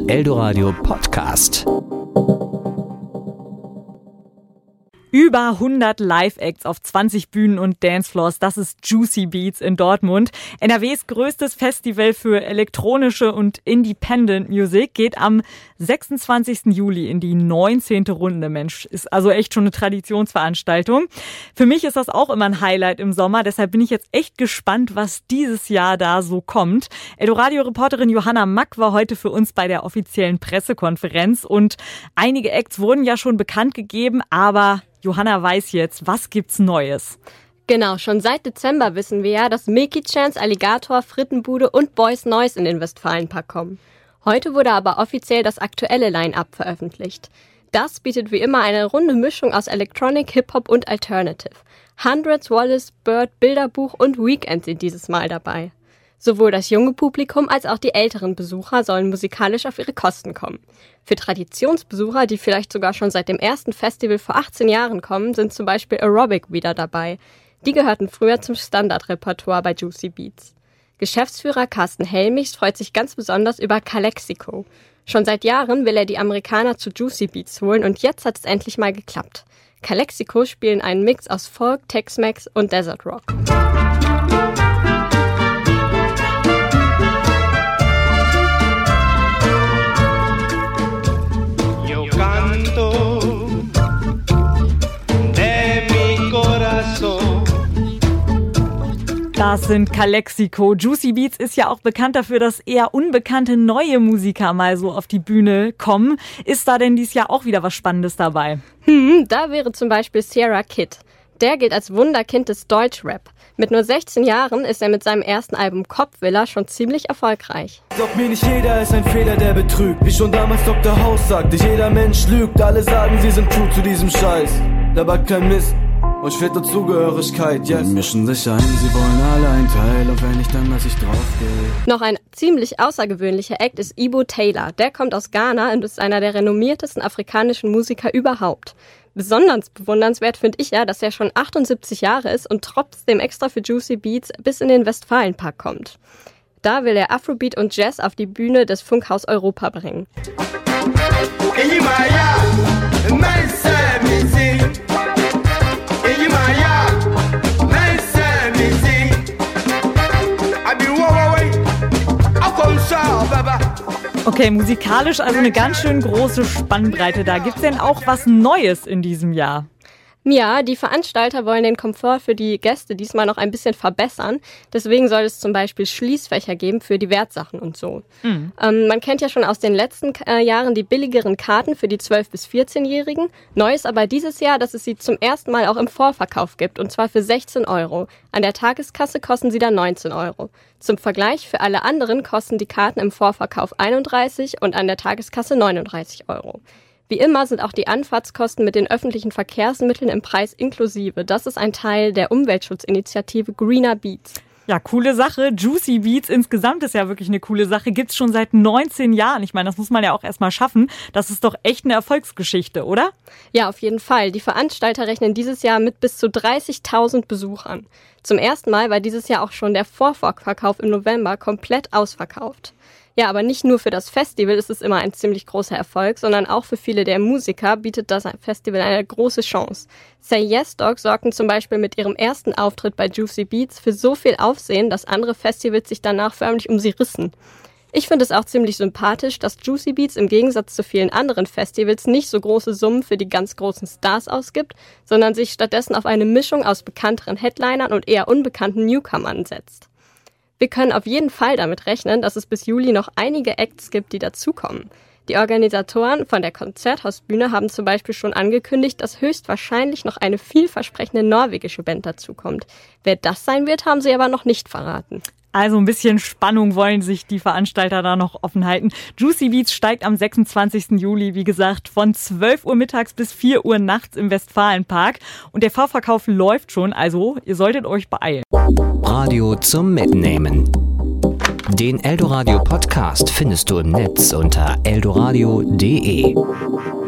Eldoradio Podcast. Über 100 Live-Acts auf 20 Bühnen und Dancefloors, das ist Juicy Beats in Dortmund. NRWs größtes Festival für elektronische und Independent Music geht am 26. Juli in die 19. Runde. Mensch, ist also echt schon eine Traditionsveranstaltung. Für mich ist das auch immer ein Highlight im Sommer, deshalb bin ich jetzt echt gespannt, was dieses Jahr da so kommt. Eldoradio-Reporterin Johanna Mack war heute für uns bei der offiziellen Pressekonferenz und einige Acts wurden ja schon bekannt gegeben, aber Johanna weiß jetzt, was gibt's Neues? Genau, schon seit Dezember wissen wir ja, dass Milky Chance, Alligator, Frittenbude und Boys Noise in den Westfalenpark kommen. Heute wurde aber offiziell das aktuelle Line-Up veröffentlicht. Das bietet wie immer eine runde Mischung aus Electronic, Hip-Hop und Alternative. Hundreds, Wallace, Bird, Bilderbuch und Weekend sind dieses Mal dabei. Sowohl das junge Publikum als auch die älteren Besucher sollen musikalisch auf ihre Kosten kommen. Für Traditionsbesucher, die vielleicht sogar schon seit dem ersten Festival vor 18 Jahren kommen, sind zum Beispiel Aerobic wieder dabei. Die gehörten früher zum Standardrepertoire bei Juicy Beats. Geschäftsführer Carsten Helmichs freut sich ganz besonders über Calexico. Schon seit Jahren will er die Amerikaner zu Juicy Beats holen und jetzt hat es endlich mal geklappt. Calexico spielen einen Mix aus Folk, Tex-Mex und Desert Rock. Das sind Calexico. Juicy Beats ist ja auch bekannt dafür, dass eher unbekannte neue Musiker mal so auf die Bühne kommen. Ist da denn dieses Jahr auch wieder was Spannendes dabei? Da wäre zum Beispiel Sierra Kid. Der gilt als Wunderkind des Deutschrap. Mit nur 16 Jahren ist er mit seinem ersten Album Kopfvilla schon ziemlich erfolgreich. Glaub mir, nicht jeder ist ein Fehler, der betrügt. Wie schon damals Dr. House sagte, jeder Mensch lügt. Alle sagen, sie sind true zu diesem Scheiß. Dabei kein Mist. Euch fehlt nur Zugehörigkeit, yes. Sie mischen sich ein, sie wollen alle ein Teil. Und wenn nicht, dann lass ich draufgehen. Noch ein ziemlich außergewöhnlicher Act ist Ibo Taylor. Der kommt aus Ghana und ist einer der renommiertesten afrikanischen Musiker überhaupt. Besonders bewundernswert finde ich ja, dass er schon 78 Jahre ist und trotzdem extra für Juicy Beats bis in den Westfalenpark kommt. Da will er Afrobeat und Jazz auf die Bühne des Funkhaus Europa bringen. Okay, musikalisch also eine ganz schön große Spannbreite da. Gibt's denn auch was Neues in diesem Jahr? Ja, die Veranstalter wollen den Komfort für die Gäste diesmal noch ein bisschen verbessern. Deswegen soll es zum Beispiel Schließfächer geben für die Wertsachen und so. Man kennt ja schon aus den letzten Jahren die billigeren Karten für die 12- bis 14-Jährigen. Neu ist aber dieses Jahr, dass es sie zum ersten Mal auch im Vorverkauf gibt, und zwar für 16 €. An der Tageskasse kosten sie dann 19 €. Zum Vergleich, für alle anderen kosten die Karten im Vorverkauf 31 und an der Tageskasse 39 €. Wie immer sind auch die Anfahrtskosten mit den öffentlichen Verkehrsmitteln im Preis inklusive. Das ist ein Teil der Umweltschutzinitiative Greener Beats. Ja, coole Sache. Juicy Beats insgesamt ist ja wirklich eine coole Sache. Gibt's schon seit 19 Jahren. Ich meine, das muss man ja auch erstmal schaffen. Das ist doch echt eine Erfolgsgeschichte, oder? Ja, auf jeden Fall. Die Veranstalter rechnen dieses Jahr mit bis zu 30.000 Besuchern. Zum ersten Mal war dieses Jahr auch schon der Vorverkauf im November komplett ausverkauft. Ja, aber nicht nur für das Festival ist es immer ein ziemlich großer Erfolg, sondern auch für viele der Musiker bietet das Festival eine große Chance. Say Yes Dog sorgten zum Beispiel mit ihrem ersten Auftritt bei Juicy Beats für so viel Aufsehen, dass andere Festivals sich danach förmlich um sie rissen. Ich finde es auch ziemlich sympathisch, dass Juicy Beats im Gegensatz zu vielen anderen Festivals nicht so große Summen für die ganz großen Stars ausgibt, sondern sich stattdessen auf eine Mischung aus bekannteren Headlinern und eher unbekannten Newcomern setzt. Wir können auf jeden Fall damit rechnen, dass es bis Juli noch einige Acts gibt, die dazukommen. Die Organisatoren von der Konzerthausbühne haben zum Beispiel schon angekündigt, dass höchstwahrscheinlich noch eine vielversprechende norwegische Band dazukommt. Wer das sein wird, haben sie aber noch nicht verraten. Also ein bisschen Spannung wollen sich die Veranstalter da noch offen halten. Juicy Beats steigt am 26. Juli, wie gesagt, von 12 Uhr mittags bis 4 Uhr nachts im Westfalenpark. Und der Vorverkauf läuft schon, also ihr solltet euch beeilen. Radio zum Mitnehmen. Den Eldoradio Podcast findest du im Netz unter eldoradio.de.